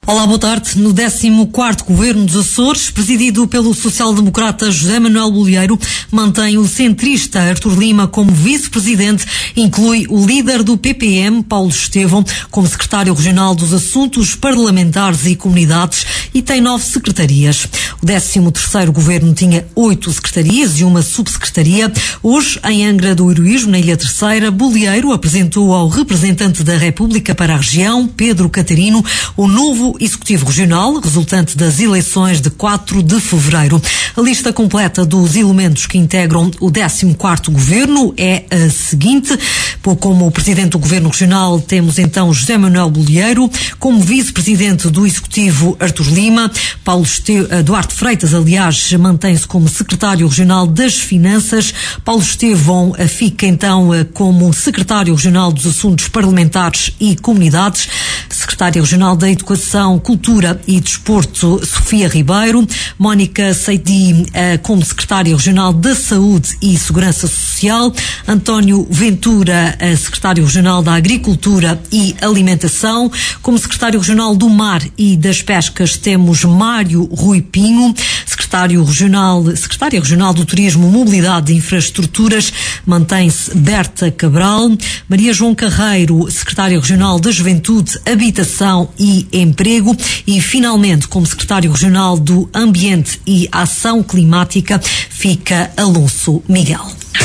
Olá, boa tarde. No 14º Governo dos Açores, presidido pelo social-democrata José Manuel Bolieiro, mantém o centrista Artur Lima como vice-presidente, inclui o líder do PPM, Paulo Estevão, como secretário regional dos Assuntos Parlamentares e Comunidades e tem 9 secretarias. O 13º Governo tinha 8 secretarias e uma subsecretaria. Hoje, em Angra do Heroísmo, na Ilha Terceira, Bolieiro apresentou ao representante da República para a região, Pedro Catarino, o novo Executivo Regional, resultante das eleições de 4 de fevereiro. A lista completa dos elementos que integram o 14º Governo é a seguinte. Como Presidente do Governo Regional temos então José Manuel Bolieiro, como Vice-Presidente do Executivo Artur Lima, Duarte Freitas, aliás, mantém-se como Secretário Regional das Finanças, Paulo Estevão fica então como Secretário Regional dos Assuntos Parlamentares e Comunidades, Secretária Regional da Educação, Cultura e Desporto, Sofia Ribeiro, Mónica Seidi como Secretária Regional da Saúde e Segurança Social, António Ventura, Secretário Regional da Agricultura e Alimentação, como Secretário Regional do Mar e das Pescas temos Mário Rui Pinho, Secretária Regional do Turismo, Mobilidade e Infraestruturas, mantém-se Berta Cabral, Maria João Carreiro, Secretária Regional da Juventude, Habitação e Emprego e, finalmente, como Secretário Regional do Ambiente e Ação Climática, fica Alonso Miguel.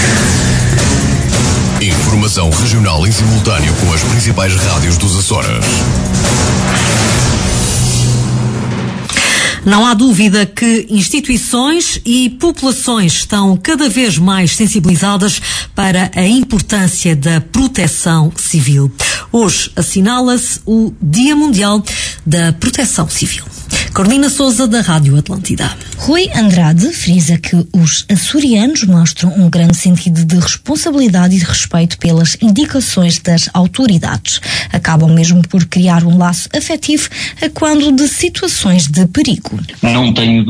Informação regional em simultâneo com as principais rádios dos Açores. Não há dúvida que instituições e populações estão cada vez mais sensibilizadas para a importância da proteção civil. Hoje assinala-se o Dia Mundial da Proteção Civil. Carolina Sousa, da Rádio Atlântida. Rui Andrade frisa que os açorianos mostram um grande sentido de responsabilidade e de respeito pelas indicações das autoridades. Acabam mesmo por criar um laço afetivo a quando de situações de perigo. Não tenho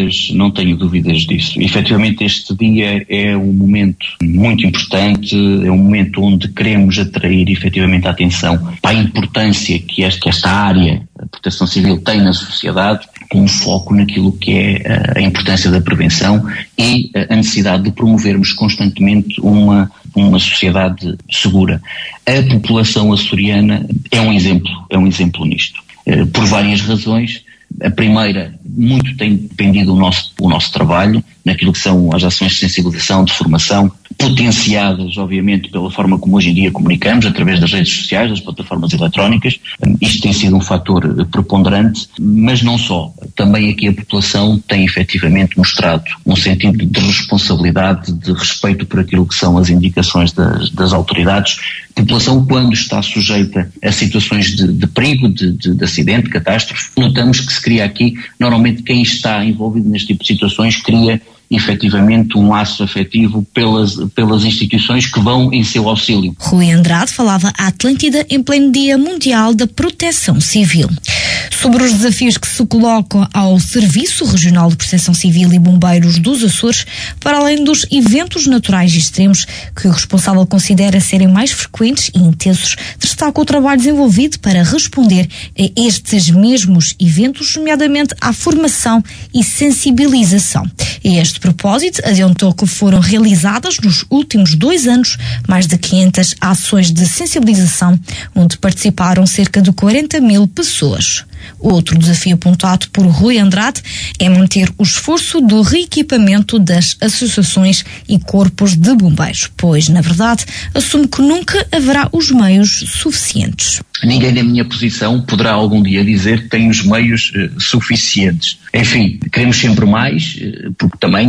dúvidas disso. Efetivamente, este dia é um momento muito importante, é um momento onde queremos atrair efetivamente a atenção para a importância que esta área, a proteção civil, tem na sociedade, com um foco naquilo que é a importância da prevenção e a necessidade de promovermos constantemente uma sociedade segura. A população açoriana é um exemplo nisto, por várias razões. A primeira, muito tem dependido o nosso trabalho naquilo que são as ações de sensibilização, de formação, potenciadas, obviamente, pela forma como hoje em dia comunicamos, através das redes sociais, das plataformas eletrónicas. Isto tem sido um fator preponderante, mas não só. Também aqui a população tem efetivamente mostrado um sentido de responsabilidade, de respeito por aquilo que são as indicações das autoridades. A população, quando está sujeita a situações de perigo, de acidente, de catástrofe, notamos que se cria aqui, normalmente quem está envolvido neste tipo de situações cria efetivamente um laço afetivo pelas instituições que vão em seu auxílio. Rui Andrade falava à Atlântida em pleno Dia Mundial da Proteção Civil. Sobre os desafios que se colocam ao Serviço Regional de Proteção Civil e Bombeiros dos Açores, para além dos eventos naturais extremos que o responsável considera serem mais frequentes e intensos, destaca o trabalho desenvolvido para responder a estes mesmos eventos, nomeadamente à formação e sensibilização. A este propósito, adiantou que foram realizadas nos últimos 2 anos mais de 500 ações de sensibilização, onde participaram cerca de 40 mil pessoas. Outro desafio apontado por Rui Andrade é manter o esforço do reequipamento das associações e corpos de bombeiros, pois, na verdade, assume que nunca haverá os meios suficientes. Ninguém na minha posição poderá algum dia dizer que tem os meios suficientes. Enfim, queremos sempre mais, porque também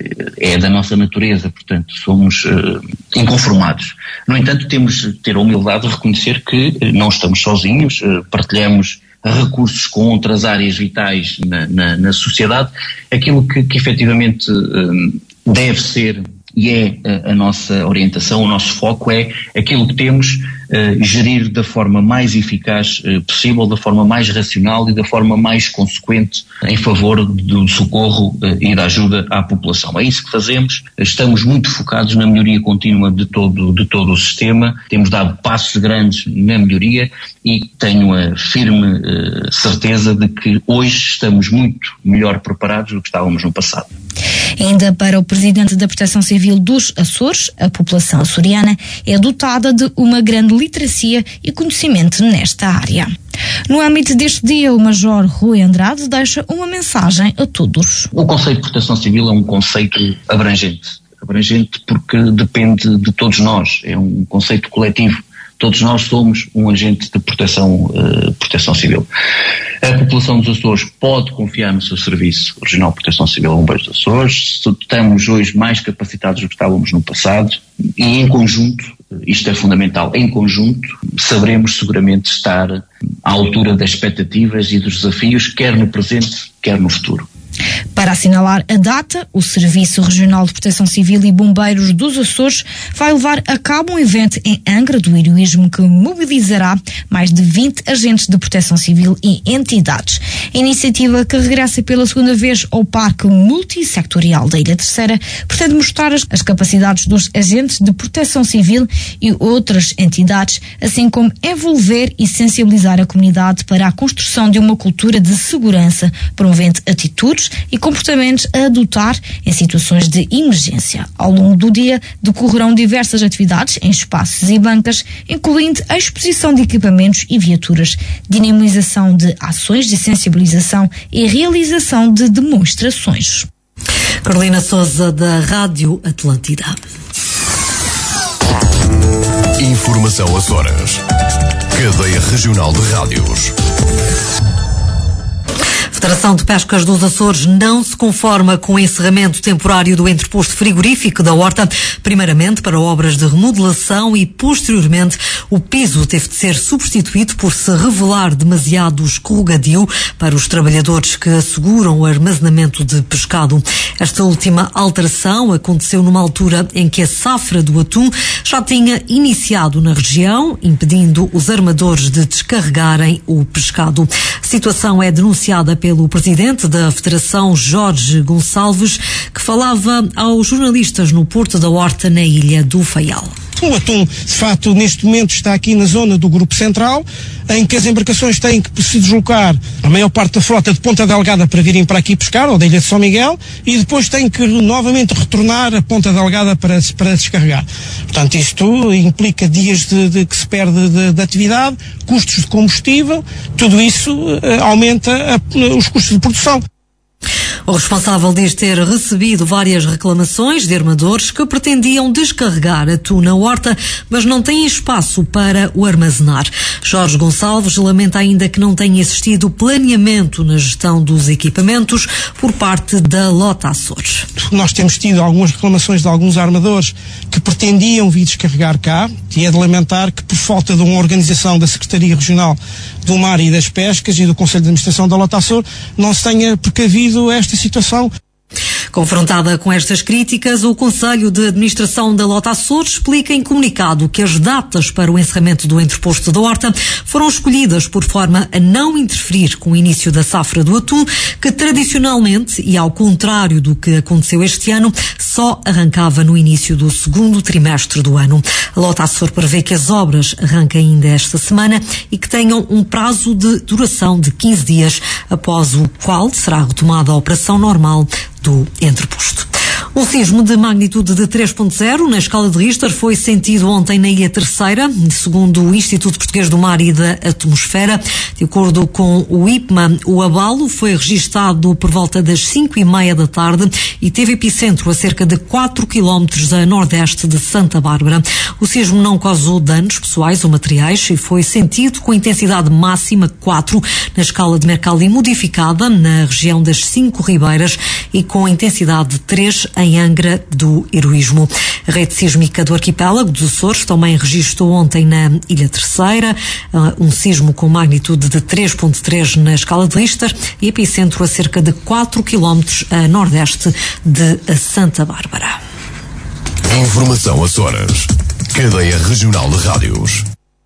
é da nossa natureza, portanto, somos inconformados. No entanto, temos de ter a humildade de reconhecer que não estamos sozinhos, partilhamos recursos com outras áreas vitais na sociedade. Aquilo que efetivamente deve ser e é a nossa orientação, o nosso foco é aquilo que temos gerir da forma mais eficaz possível, da forma mais racional e da forma mais consequente em favor do socorro e da ajuda à população. É isso que fazemos, estamos muito focados na melhoria contínua de todo o sistema, temos dado passos grandes na melhoria e tenho a firme certeza de que hoje estamos muito melhor preparados do que estávamos no passado. Ainda para o Presidente da Proteção Civil dos Açores, a população açoriana é dotada de uma grande literacia e conhecimento nesta área. No âmbito deste dia, o Major Rui Andrade deixa uma mensagem a todos. O conceito de proteção civil é um conceito abrangente porque depende de todos nós, é um conceito coletivo. Todos nós somos um agente de proteção civil. A população dos Açores pode confiar no seu Serviço Regional de Proteção Civil Bombeiros dos Açores. Estamos hoje mais capacitados do que estávamos no passado e em conjunto, isto é fundamental, em conjunto saberemos seguramente estar à altura das expectativas e dos desafios, quer no presente, quer no futuro. Para assinalar a data, o Serviço Regional de Proteção Civil e Bombeiros dos Açores vai levar a cabo um evento em Angra do Heroísmo que mobilizará mais de 20 agentes de proteção civil e entidades. A iniciativa, que regressa pela segunda vez ao Parque Multissectorial da Ilha Terceira, pretende mostrar as capacidades dos agentes de proteção civil e outras entidades, assim como envolver e sensibilizar a comunidade para a construção de uma cultura de segurança, promovendo atitudes e comportamentos a adotar em situações de emergência. Ao longo do dia decorrerão diversas atividades em espaços e bancas, incluindo a exposição de equipamentos e viaturas, dinamização de ações de sensibilização e realização de demonstrações. Carolina Sousa, da Rádio Atlântida. Informação Açores. Cadeia Regional de Rádios. A Federação de Pescas dos Açores não se conforma com o encerramento temporário do entreposto frigorífico da Horta, primeiramente para obras de remodelação e, posteriormente, o piso teve de ser substituído por se revelar demasiado escorregadio para os trabalhadores que asseguram o armazenamento de pescado. Esta última alteração aconteceu numa altura em que a safra do atum já tinha iniciado na região, impedindo os armadores de descarregarem o pescado. A situação é denunciada pelo presidente da Federação, Jorge Gonçalves, que falava aos jornalistas no Porto da Horta, na Ilha do Faial. O atum, de facto, neste momento está aqui na zona do Grupo Central, em que as embarcações têm que se deslocar, a maior parte da frota, de Ponta Delgada para virem para aqui pescar, ou da Ilha de São Miguel, e depois têm que novamente retornar a Ponta Delgada para descarregar. Portanto, isto implica dias de que se perde de atividade, custos de combustível, tudo isso aumenta os custos de produção. O responsável diz ter recebido várias reclamações de armadores que pretendiam descarregar atum na horta, mas não têm espaço para o armazenar. Jorge Gonçalves lamenta ainda que não tenha existido planeamento na gestão dos equipamentos por parte da Lota Açores. Nós temos tido algumas reclamações de alguns armadores que pretendiam vir descarregar cá, e é de lamentar que, por falta de uma organização da Secretaria Regional do Mar e das Pescas e do Conselho de Administração da Lota Açores, não se tenha precavido esta situação. Confrontada com estas críticas, o Conselho de Administração da Lota Açores explica em comunicado que as datas para o encerramento do entreposto da Horta foram escolhidas por forma a não interferir com o início da safra do atum, que tradicionalmente, e ao contrário do que aconteceu este ano, só arrancava no início do segundo trimestre do ano. A Lota Açores prevê que as obras arranquem ainda esta semana e que tenham um prazo de duração de 15 dias, após o qual será retomada a operação normal do entreposto. Um sismo de magnitude de 3.0 na escala de Richter foi sentido ontem na Ilha Terceira, segundo o Instituto Português do Mar e da Atmosfera. De acordo com o IPMA, o abalo foi registado por volta das 5:30 da tarde e teve epicentro a cerca de 4 km a nordeste de Santa Bárbara. O sismo não causou danos pessoais ou materiais e foi sentido com intensidade máxima 4 na escala de Mercalli modificada na região das 5 Ribeiras e com intensidade 3 em Angra do Heroísmo. A rede sísmica do arquipélago dos Açores também registrou ontem na Ilha Terceira um sismo com magnitude de 3.3 na escala de Richter e epicentro a cerca de 4 km a nordeste de Santa Bárbara. Informação Açores. Cadeia Regional de Rádios.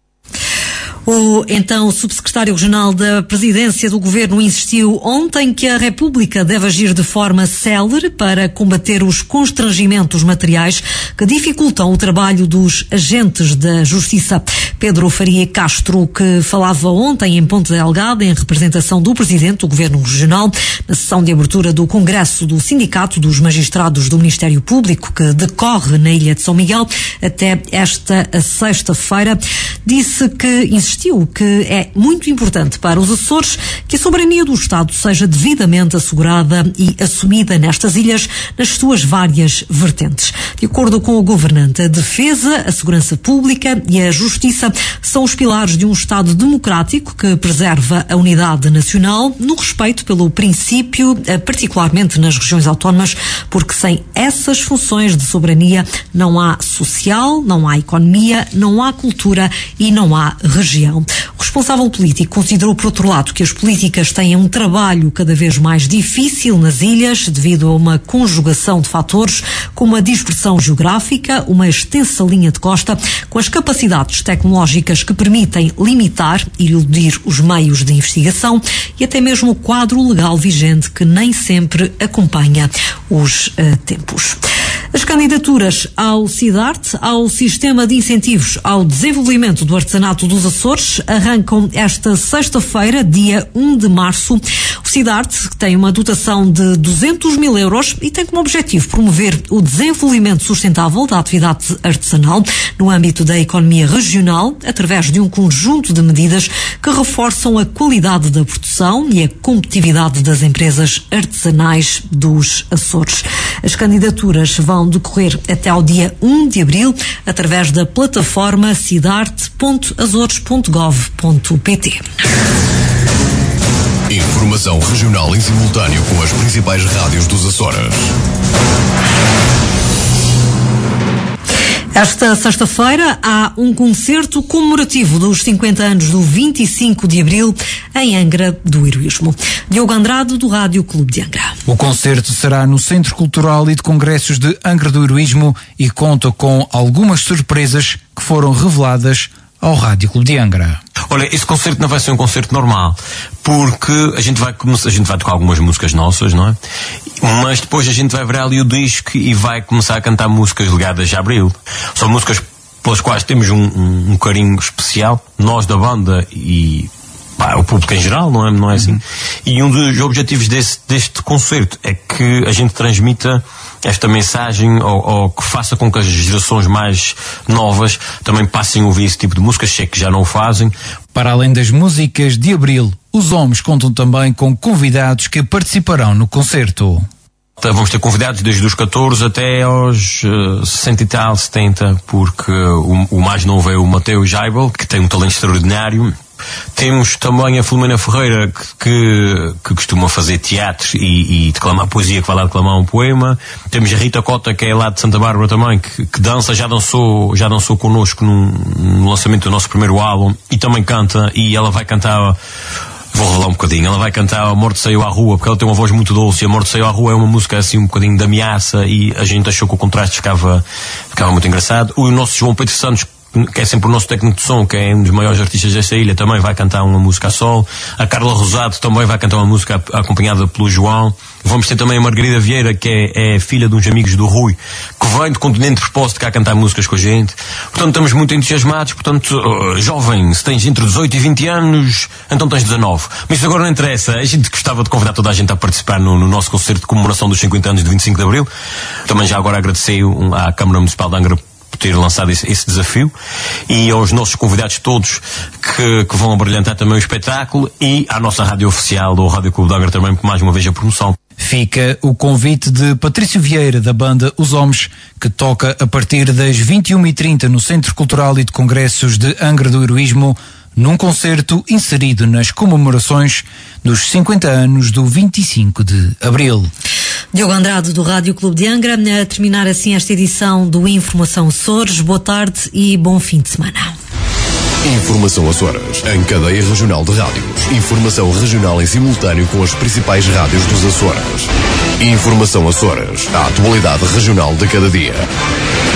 O então subsecretário regional da Presidência do Governo insistiu ontem que a República deve agir de forma célere para combater os constrangimentos materiais que dificultam o trabalho dos agentes da Justiça. Pedro Faria Castro, que falava ontem em Ponte Delgado em representação do Presidente do Governo Regional na sessão de abertura do Congresso do Sindicato dos Magistrados do Ministério Público, que decorre na Ilha de São Miguel até esta sexta-feira, disse que insistiu que é muito importante para os Açores que a soberania do Estado seja devidamente assegurada e assumida nestas ilhas nas suas várias vertentes. De acordo com o governante, a defesa, a segurança pública e a justiça são os pilares de um Estado democrático que preserva a unidade nacional no respeito pelo princípio, particularmente nas regiões autónomas, porque sem essas funções de soberania não há social, não há economia, não há cultura e não há região. O responsável político considerou, por outro lado, que as políticas têm um trabalho cada vez mais difícil nas ilhas devido a uma conjugação de fatores como a dispersão geográfica, uma extensa linha de costa com as capacidades tecnológicas que permitem limitar e eludir os meios de investigação e até mesmo o quadro legal vigente que nem sempre acompanha os tempos. As candidaturas ao CIDART, ao Sistema de Incentivos ao Desenvolvimento do Artesanato dos Açores, arrancam esta sexta-feira, dia 1 de março. O CIDART tem uma dotação de 200 mil euros e tem como objetivo promover o desenvolvimento sustentável da atividade artesanal no âmbito da economia regional, através de um conjunto de medidas que reforçam a qualidade da produção e a competitividade das empresas artesanais dos Açores. As candidaturas vão decorrer até ao dia 1 de abril através da plataforma cidarte.azores.gov.pt. Informação regional em simultâneo com as principais rádios dos Açores. Esta sexta-feira há um concerto comemorativo dos 50 anos do 25 de Abril em Angra do Heroísmo. Diogo Andrade, do Rádio Clube de Angra. O concerto será no Centro Cultural e de Congressos de Angra do Heroísmo e conta com algumas surpresas que foram reveladas ao Rádio Clube de Angra. Olha, esse concerto não vai ser um concerto normal, porque a gente vai tocar algumas músicas nossas, não é? Mas depois a gente vai ver ali o disco e vai começar a cantar músicas ligadas a Abril. São músicas pelas quais temos um carinho especial, nós da banda e o público em geral, não é assim? E um dos objetivos deste concerto é que a gente transmita esta mensagem ou que faça com que as gerações mais novas também passem a ouvir esse tipo de músicas, se é que já não o fazem. Para além das músicas de Abril, os homens contam também com convidados que participarão no concerto. Vamos ter convidados desde os 14 até aos 60 e tal, 70, porque o mais novo é o Mateus Jaibel, que tem um talento extraordinário. Temos também a Filomena Ferreira, que costuma fazer teatro e declamar poesia, que vai lá declamar um poema. Temos a Rita Cota, que é lá de Santa Bárbara também, que dança, já dançou connosco no lançamento do nosso primeiro álbum e também canta, e ela vai cantar. Vou revelar um bocadinho. Ela vai cantar Amor de Saiu à Rua, porque ela tem uma voz muito doce, e Amor de Saiu à Rua é uma música assim um bocadinho de ameaça, e a gente achou que o contraste ficava muito engraçado. O nosso João Pedro Santos, que é sempre o nosso técnico de som, que é um dos maiores artistas desta ilha, também vai cantar uma música a solo. A Carla Rosado também vai cantar uma música acompanhada pelo João. Vamos ter também a Margarida Vieira, que é filha de uns amigos do Rui, que vem do continente de propósito cá cantar músicas com a gente. Portanto, estamos muito entusiasmados. Portanto, jovem, se tens entre 18 e 20 anos, então tens 19. Mas isso agora não interessa. A gente gostava de convidar toda a gente a participar no nosso concerto de comemoração dos 50 anos de 25 de Abril. Também já agora agradecer à Câmara Municipal de Angra por ter lançado esse desafio, e aos nossos convidados todos que vão abrilhantar também o espetáculo, e à nossa rádio oficial do Rádio Clube de Angra também, por mais uma vez a promoção. Fica o convite de Patrício Vieira, da banda Os Homens, que toca a partir das 21h30 no Centro Cultural e de Congressos de Angra do Heroísmo, num concerto inserido nas comemorações dos 50 anos do 25 de Abril. Diogo Andrade, do Rádio Clube de Angra, a terminar assim esta edição do Informação Açores. Boa tarde e bom fim de semana. Informação Açores, em cadeia regional de rádios. Informação regional em simultâneo com as principais rádios dos Açores. Informação Açores, a atualidade regional de cada dia.